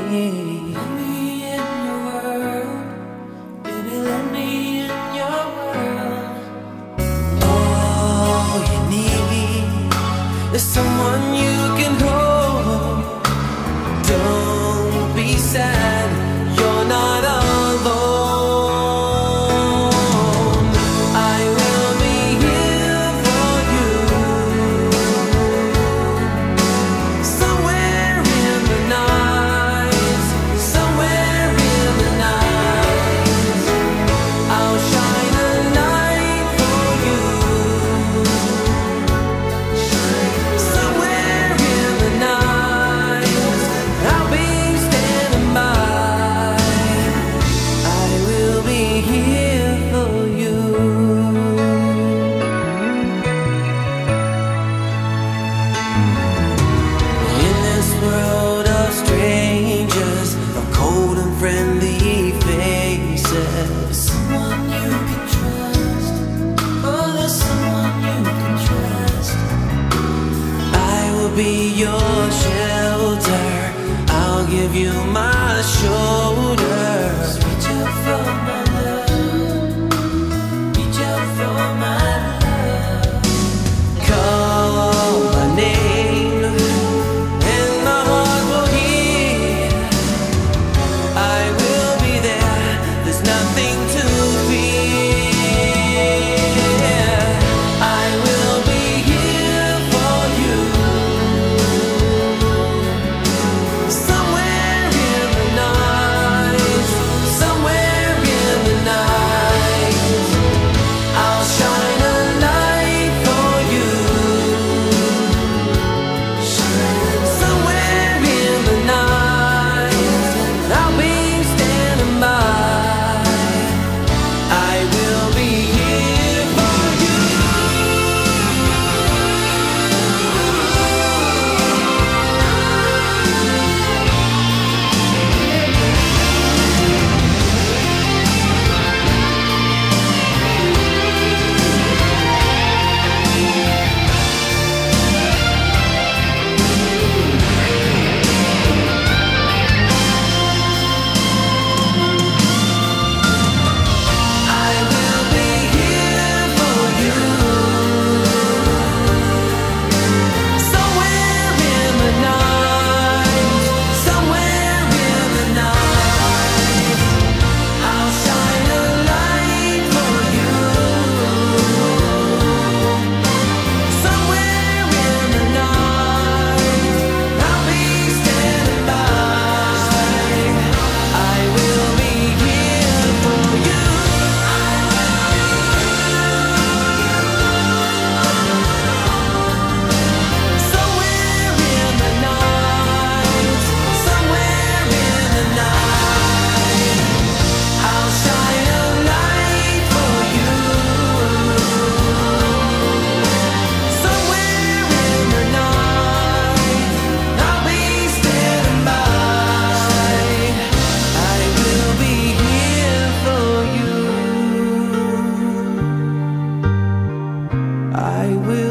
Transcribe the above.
Let me in your world, baby, let me in your world. All you need is someone you can hold. Don't be sad, you're not alone. I will be here for you. Somewhere in the night, somewhere in the night, I'll shine a light for you. Somewhere in the night, I'll be standing by. I will be here for you. In this world of strangers, of cold and friendly faces, someone you can trust. Oh, there's someone you can trust. I will be your shelter. I'll give you my shoulder. Just reach out for my love. Reach out for my love. Call my name and my heart will hear. I will be there. There's nothing to fear. I will be here for you. Somewhere in the night, somewhere in the night, I'll shine a light for you. Somewhere in the night, I'll be standing by. I will be here for you. I will be here for you. Somewhere in the night, somewhere in the night, I'll shine a light for you. Somewhere in the night, I'll be standing by. I will be here for you. Somewhere in the night, somewhere in the night, I'll shine a light for you. Somewhere in the night, I'll be standing by. I will be here for you. I will